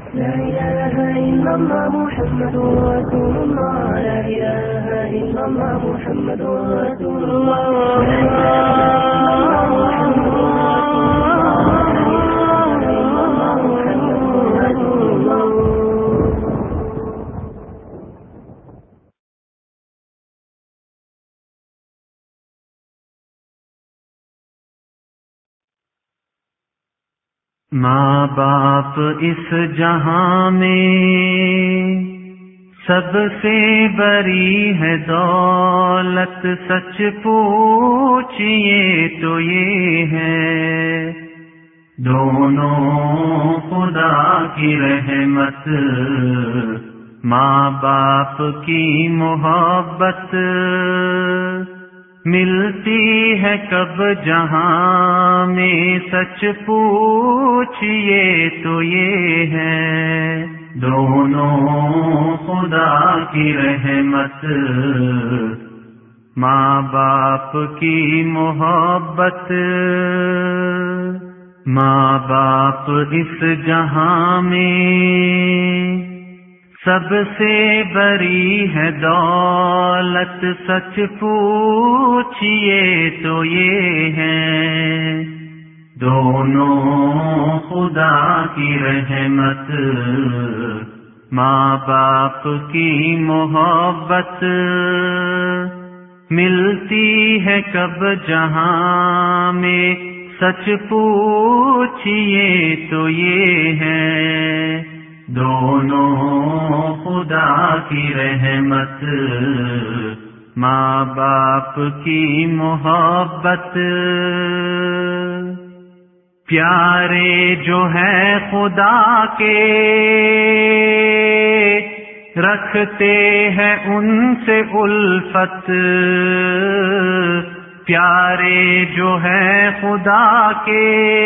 لا إله إلا الله محمد رسول الله. لا إله إلا الله محمد رسول الله. ماں باپ اس جہاں میں سب سے بڑی ہے دولت، سچ پوچھئے تو یہ ہے دونوں خدا کی رحمت، ماں باپ کی محبت ملتی ہے کب جہاں میں، سچ پوچھئے تو یہ ہے دونوں خدا کی رحمت، ماں باپ کی محبت۔ ماں باپ اس جہاں میں سب سے بڑی ہے دولت، سچ پوچھئے تو یہ ہے دونوں خدا کی رحمت، ماں باپ کی محبت ملتی ہے کب جہاں میں، سچ پوچھئے تو یہ ہے دونوں خدا کی رحمت، ماں باپ کی محبت۔ پیارے جو ہیں خدا کے رکھتے ہیں ان سے الفت، پیارے جو ہیں خدا کے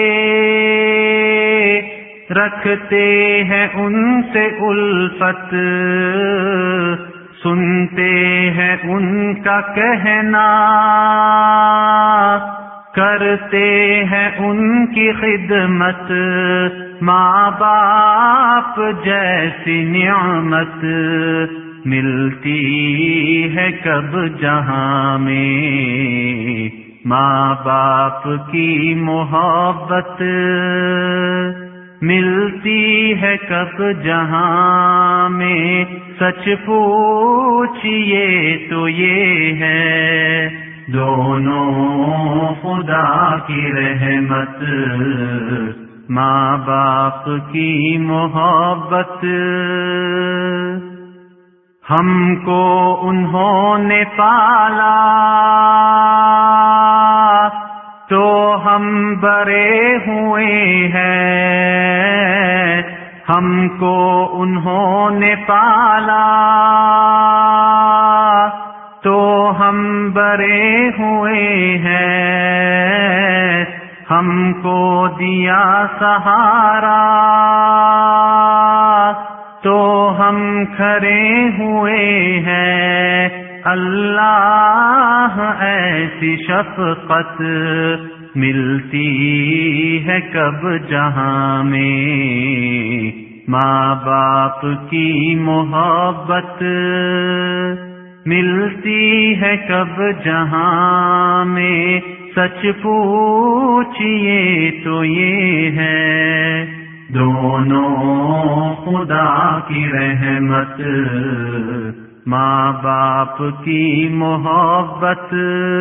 رکھتے ہیں ان سے الفت، سنتے ہیں ان کا کہنا کرتے ہیں ان کی خدمت، ماں باپ جیسی نعمت ملتی ہے کب جہاں میں، ماں باپ کی محبت ملتی ہے کب جہاں میں، سچ پوچھئے تو یہ ہے دونوں خدا کی رحمت، ماں باپ کی محبت۔ ہم کو انہوں نے پالا تو ہم بڑے ہوئے ہیں، ہم کو انہوں نے پالا تو ہم بڑے ہوئے ہیں، ہم کو دیا سہارا تو ہم کھڑے ہوئے ہیں، اللہ ایسی شفقت ملتی ہے کب جہاں میں، ماں باپ کی محبت ملتی ہے کب جہاں میں، سچ پوچھئے تو یہ ہے دونوں خدا کی رحمت، ماں باپ کی محبت۔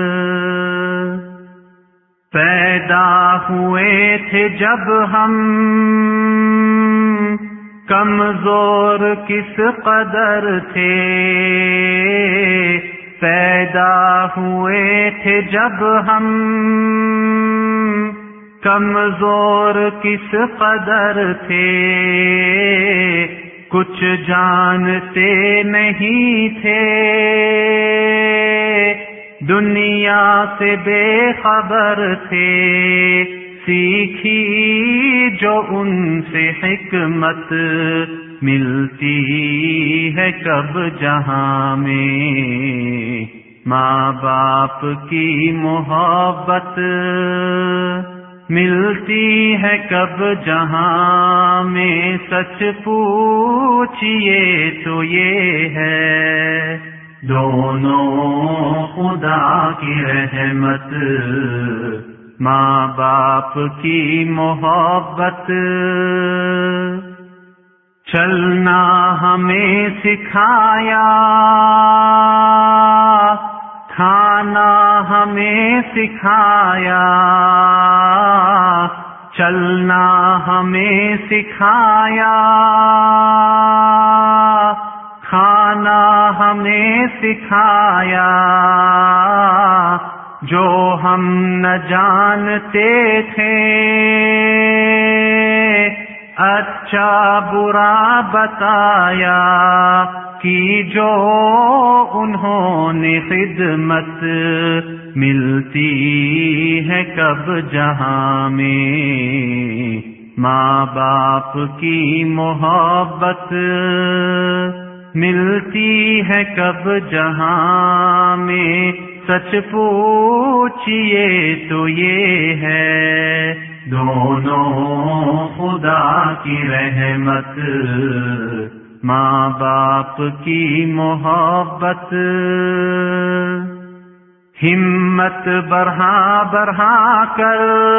پیدا ہوئے تھے جب ہم کمزور کس قدر تھے، پیدا ہوئے تھے جب ہم کمزور کس قدر تھے، کچھ جانتے نہیں تھے دنیا سے بے خبر تھے، سیکھی جو ان سے حکمت ملتی ہے کب جہاں میں، ماں باپ کی محبت ملتی ہے کب جہاں میں، سچ پوچھئے تو یہ ہے، دونوں خدا کی رحمت، ماں باپ کی محبت، چلنا ہمیں سکھایا، کھانا ہمیں سکھایا، چلنا ہمیں سکھایا، کھانا ہمیں سکھایا، جو ہم نہ جانتے تھے، اچھا برا بتایا، کی جو انہوں نے خدمت، ملتی ہے کب جہاں میں، ماں باپ کی محبت، ملتی ہے کب جہاں میں، سچ پوچھئے تو یہ ہے، دونوں خدا کی رحمت، ماں باپ کی محبت، ہمت بڑھا بڑھا کر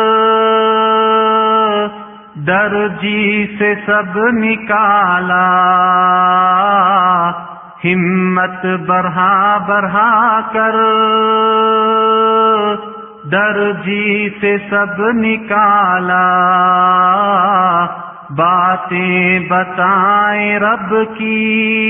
درجی سے سب نکالا، ہمت بڑھا بڑھا کر درجی سے سب نکالا، باتیں بتائیں رب کی،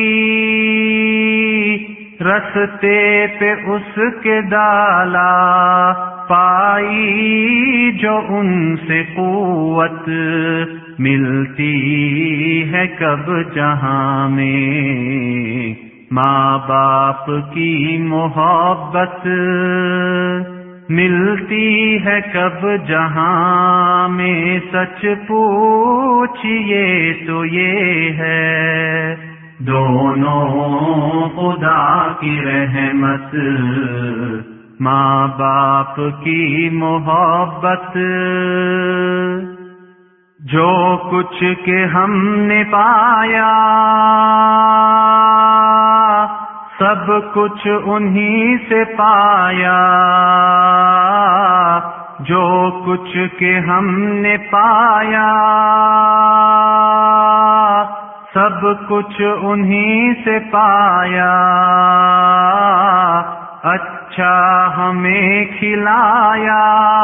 رستے پہ اس کے ڈالا، پائی جو ان سے قوت، ملتی ہے کب جہاں میں، ماں باپ کی محبت، ملتی ہے کب جہاں میں، سچ پوچھئے تو یہ ہے، دونوں خدا کی رحمت، ماں باپ کی محبت، جو کچھ کہ ہم نے پایا، سب کچھ انہی سے پایا، جو کچھ کہ ہم نے پایا، سب کچھ انہی سے پایا، اچھا ہمیں کھلایا،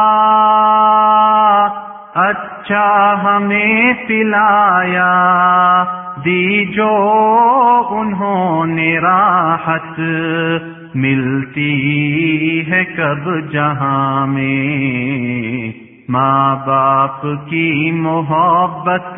اچھا ہمیں پلایا، دی جو انہوں نے راحت، ملتی ہے کب جہاں میں، ماں باپ کی محبت،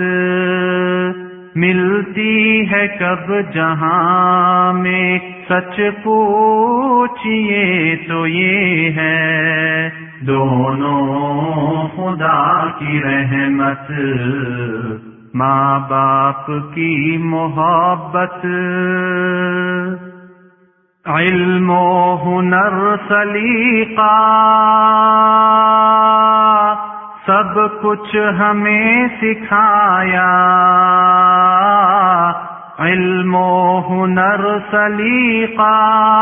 ملتی ہے کب جہاں میں، سچ پوچھئے تو یہ ہے، دونوں خدا کی رحمت، ماں باپ کی محبت، علم و ہنر سلیقہ سب کچھ ہمیں سکھایا، علم و ہنر سلیقہ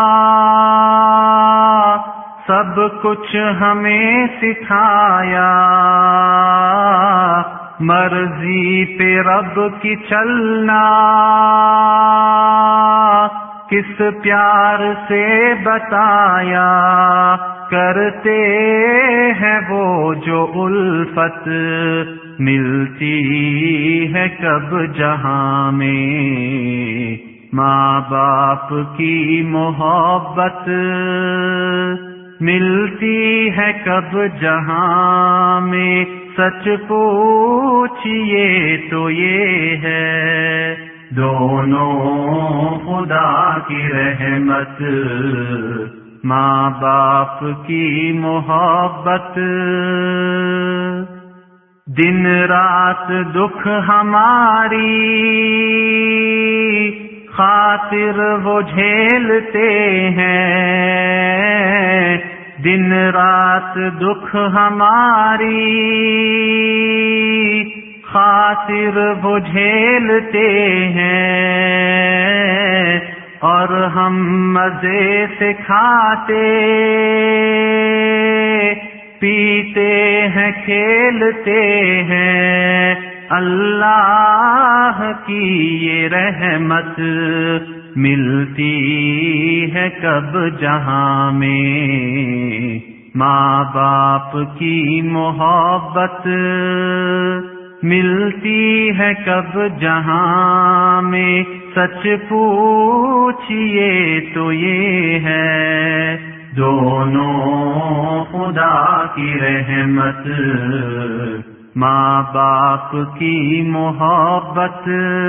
سب کچھ ہمیں سکھایا، مرضی پہ رب کی چلنا، کس پیار سے بتایا، کرتے ہیں وہ جو الفت، ملتی ہے کب جہاں میں، ماں باپ کی محبت، ملتی ہے کب جہاں میں، سچ پوچھئے تو یہ ہے، دونوں خدا کی رحمت، ماں باپ کی محبت، دن رات دکھ ہماری خاطر وہ جھیلتے ہیں، دن رات دکھ ہماری خاطر وہ جھیلتے ہیں اور ہم مزے سے کھاتے پیتے ہیں کھیلتے ہیں. اللہ کی یہ رحمت ملتی ہے کب جہاں میں، ماں باپ کی محبت ملتی ہے کب جہاں میں. سچ پوچھئے تو یہ ہے دونوں خدا کی رحمت، ماں باپ کی محبت.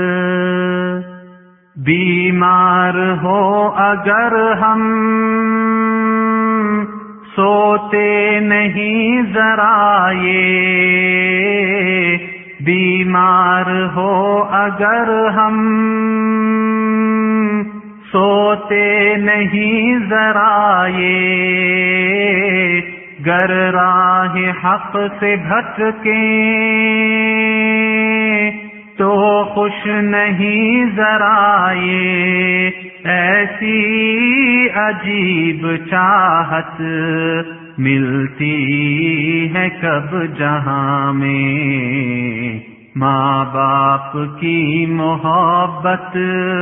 بیمار ہو اگر ہم سوتے نہیں ذرا یہ، بیمار ہو اگر ہم سوتے نہیں ذرا یہ، گر راہ حق سے بھٹکیں تو خوش نہیں ذرا یہ. ایسی عجیب چاہت ملتی ہے کب جہاں میں، ماں باپ کی محبت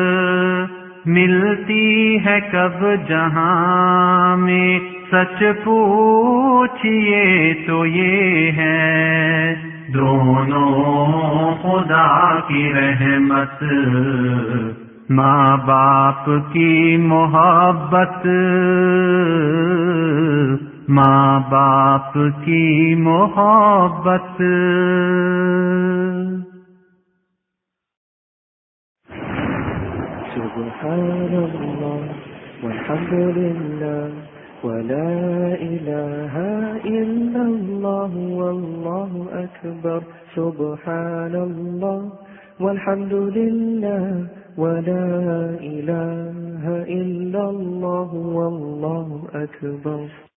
ملتی ہے کب جہاں میں. سچ پوچھئے تو یہ ہے دونوں خدا کی رحمت، ماں باپ کی محبت، ماں باپ کی محبت. سبحان اللہ والحمد للہ ولا الہ الا اللہ واللہ اکبر. سبحان اللہ والحمد للہ ولا الہ الا اللہ واللہ اکبر.